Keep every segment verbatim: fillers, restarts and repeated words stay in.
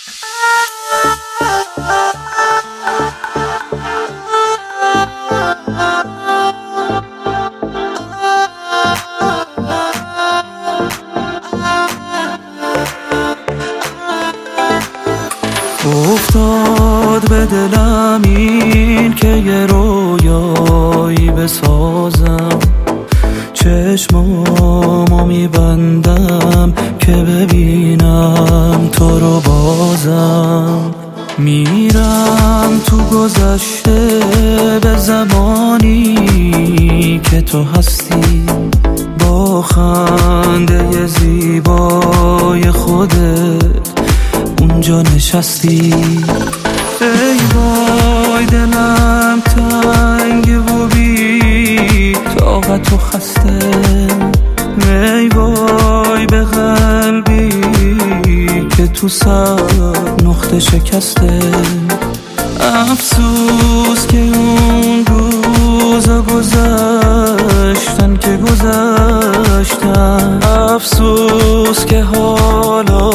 افتاد به دلم این که یه رویایی بسازم، چشمامو میبندم که ببینم تو رو بازم. میرم تو گذشته به زمانی که تو هستی، با خنده زیبای خودت اونجا نشستی. ای وای دلم تنگ و بی طاقت و خسته، ای وای به قلبی که تو صد نقطه شکسته. افسوس که اون روزا گذشتن که گذشتن، افسوس که حالا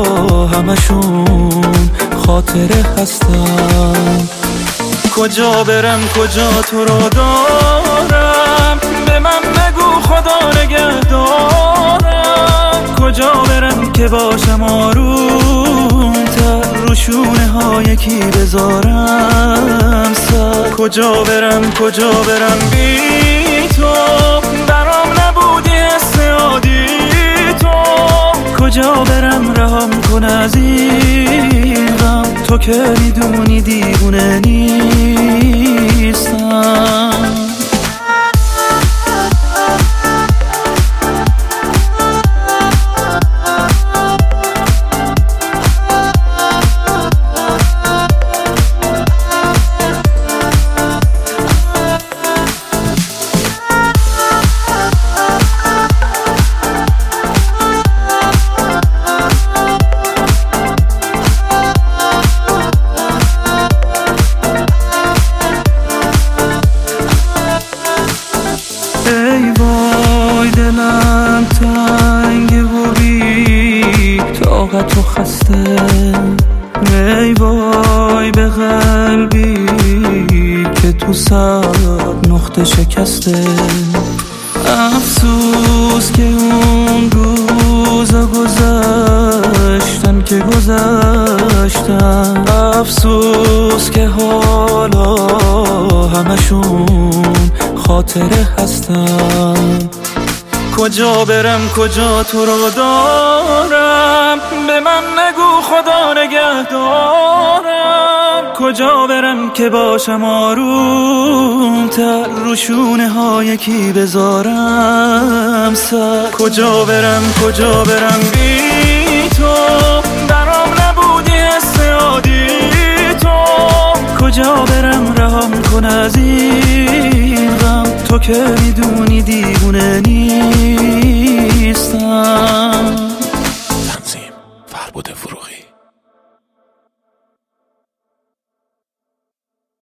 همشون خاطره هستن. کجا برم کجا تو رو دارم، به من بگو خدا نگهدارم. کجا برم که باشم آروم تر، رو شونه ها یکی بذارم سر. کجا برم کجا برم بی تو، برام نبودی حس عادی تو. کجا برم رهام کن از این غم، تو که میدونی دیوونه نیستم. ای وای دلم تنگ و بی طاقت و خسته، ای وای به قلبی که تو صد نقطه شکسته. افسوس که اون روزا گذشتن که گذشتن، افسوس که حالا همشون خاطره هستن. کجا برم کجا تو رو دارم، به من نگو خدا نگهدارم. کجا برم که باشم آروم تر، رو شونه ها یکی بذارم سر. کجا برم کجا برم بی تو، برام نبودی حس عادی تو. کجا برم رهام کن از این غم، تو که میدونی دیوونه نیستم.